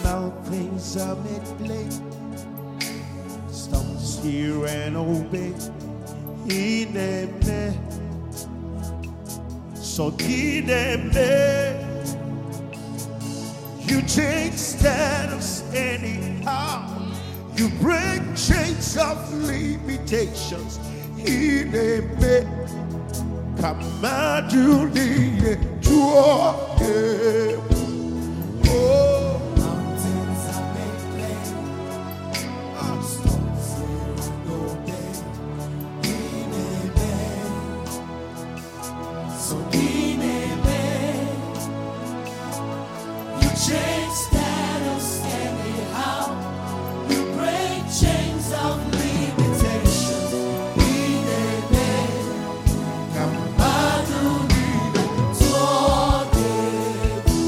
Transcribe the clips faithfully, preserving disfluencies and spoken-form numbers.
now things are made plain. Stones hear and obey. In a man. So in a man. You change status anyhow. You break chains of limitations. In a bed, come out to the door. Oh, mountains are made plain. Stones will obey. In a bed, so in a bed, you change status anyhow. You break chains of limitations. In a bed, come out to the door.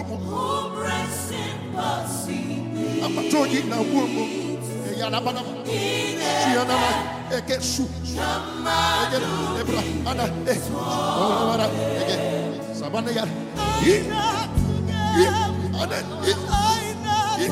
Amatoji na wumu. Yana banama. Shiana ma. Eke su. Eke ebra. Ana. Eh. Ora. Eke. Sabana ya. Ye. Ye. Ana. Ye. Ye.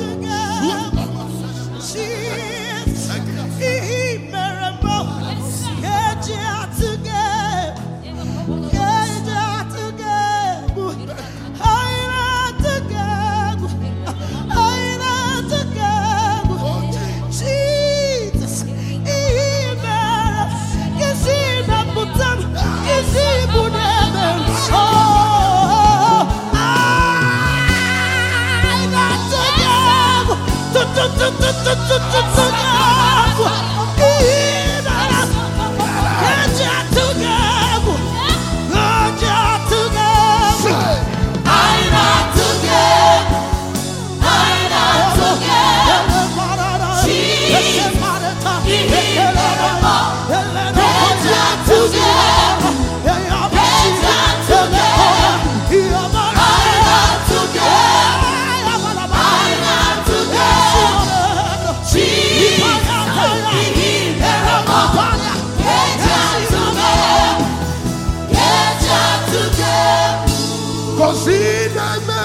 Cause in a man,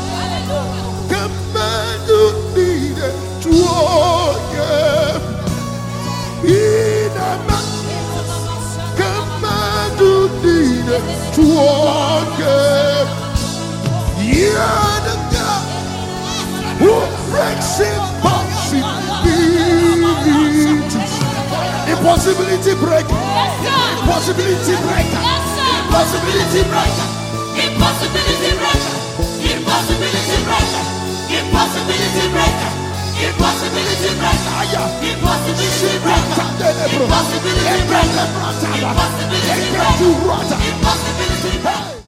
command you need to walk. In a man, command you need to walk. You're the God who breaks impossibilities. Impossibility breaker. Impossibility breaker. Impossibility breaker. Impossibility breaker, impossibility breaker, impossibility breaker, impossibility breaker, impossibility breaker, impossibility breaker, impossibility breaker, impossibility breaker.